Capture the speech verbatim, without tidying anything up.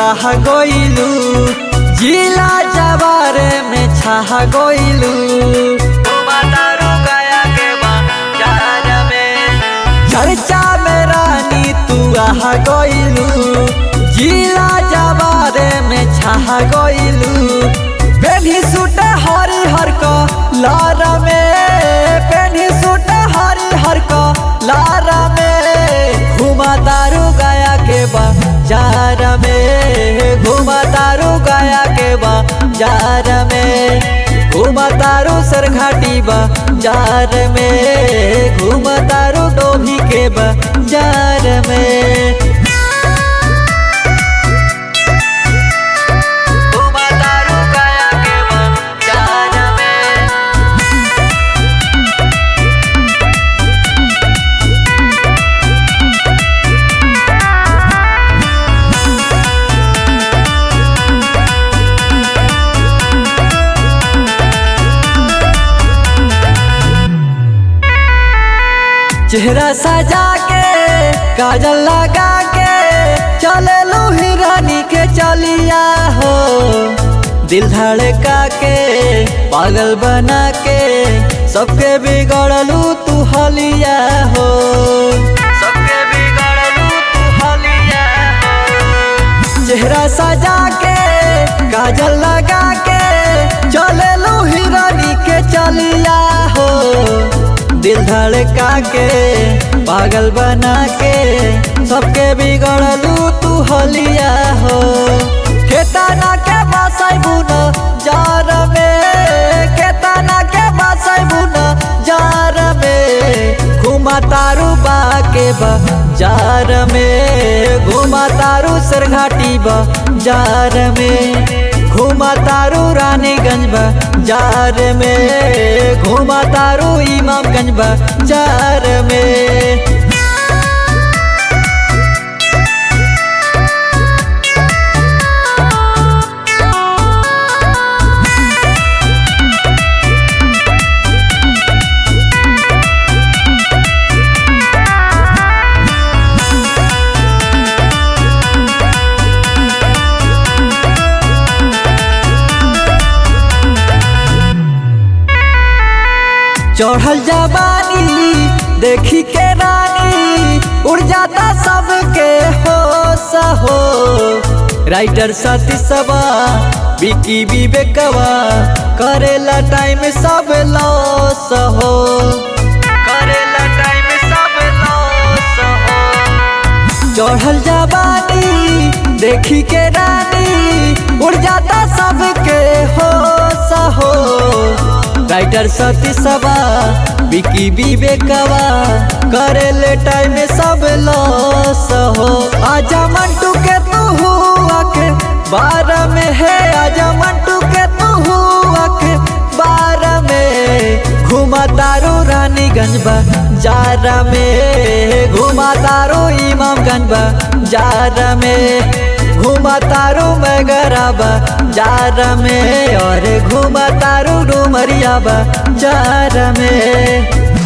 आह गइलू, जिला जवारे में छाह गइलू। घुमतारू गया के बाजार में, चर्चा में रानी तू आह गइलू, जिला जवारे में छाह गइलू। पेन्ही सूट हरिहर कलर में, पेन्ही सूट हरिहर कलर में। घुमतारू गया के बाजार में, घुमतारू गया के बाजार में, घुमतारू सरघाटी बाजार में, घुमतारू डोभी के बाजार में। चेहरा सजा के काजल लगा के चले लू हिरानी के चलिया हो। दिल धड़का के पागल बना के सबके बिगड़लू तू हलिया हो, सबके बिगड़लू तू हलिया हो। चेहरा सजा के काजल लगा के चले लू हिरानी के चलिया हो। दिल धड़का के पागल बना के सबके बिगड़लू तू हलिया हो। केतना के बसाई बुन जार में, केतना के बसाई बुन जार में। घुमतारू बा के बाजार में, घुमतारू सरघाटी बाजार में, घुमतारू रानीगंज बाजार में, घुमतारू इमामगंज बाजार में। चढ़ल जवानी देखी के रानी उड़ जाता सबके होश हो। राइटर सतीशवा विकी विवेकवा करेला टाइम सब लॉस हो, करेला टाइम सब लॉस हो। चढ़ल जवानी देखी के रानी उड़ जाता सबके होश हो। राइटर सतीशवा विकी विवेकवा करेले टाइम सब लॉस हो। आजा मंटू के तू हुआ के बार में है, आजा मंटू के तू हुआ के बार में। घुमतारू रानीगंज बाजार में, घुमतारू इमामगंज बाजार में, घुमतारू मगरा बाजार में, और घुमतारू डुमरिया बाजार में।